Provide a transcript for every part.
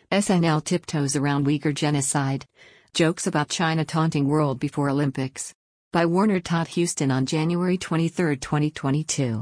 SNL tiptoes around Uyghur genocide. Jokes about China taunting world before Olympics. By Warner Todd Huston on January 23, 2022.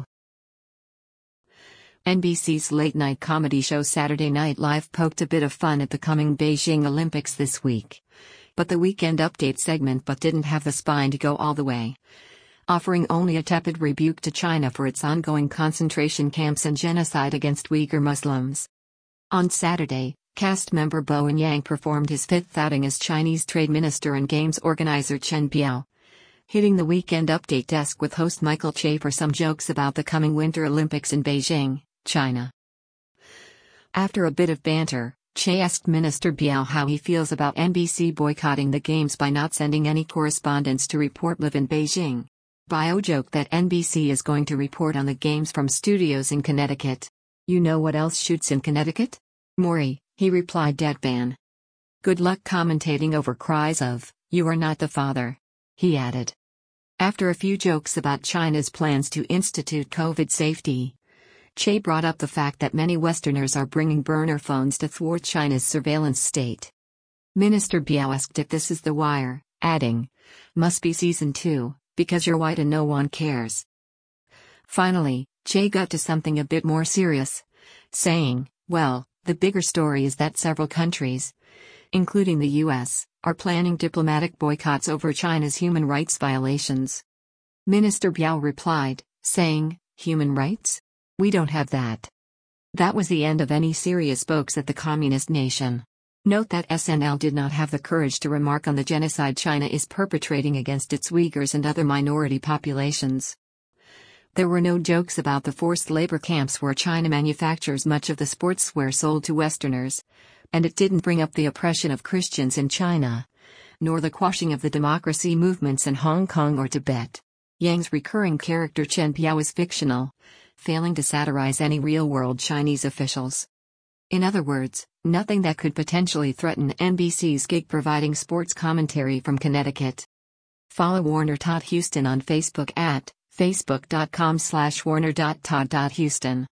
NBC's late-night comedy show Saturday Night Live poked a bit of fun at the coming Beijing Olympics this week. But the Weekend Update segment didn't have the spine to go all the way, offering only a tepid rebuke to China for its ongoing concentration camps and genocide against Uyghur Muslims. On Saturday, cast member Bowen Yang performed his fifth outing as Chinese trade minister and games organizer Chen Biao, hitting the Weekend Update desk with host Michael Che for some jokes about the coming Winter Olympics in Beijing, China. After a bit of banter, Che asked Minister Biao how he feels about NBC boycotting the games by not sending any correspondents to report live in Beijing. Biao joked that NBC is going to report on the games from studios in Connecticut. You know what else shoots in Connecticut? Maury, he replied deadpan. Good luck commentating over cries of, "You are not the father," he added. After a few jokes about China's plans to institute COVID safety, Che brought up the fact that many Westerners are bringing burner phones to thwart China's surveillance state. Minister Biao asked if this is The Wire, adding, "Must be season 2, because you're white and no one cares." Finally, Che got to something a bit more serious, saying, "Well, the bigger story is that several countries, including the US, are planning diplomatic boycotts over China's human rights violations." Minister Biao replied, saying, "Human rights? We don't have that." That was the end of any serious pokes at the communist nation. Note that SNL did not have the courage to remark on the genocide China is perpetrating against its Uyghurs and other minority populations. There were no jokes about the forced labor camps where China manufactures much of the sportswear sold to Westerners, and it didn't bring up the oppression of Christians in China, nor the quashing of the democracy movements in Hong Kong or Tibet. Yang's recurring character Chen Biao is fictional, failing to satirize any real-world Chinese officials. In other words, nothing that could potentially threaten NBC's gig providing sports commentary from Connecticut. Follow Warner Todd Huston on Facebook at facebook.com/warner.todd.huston.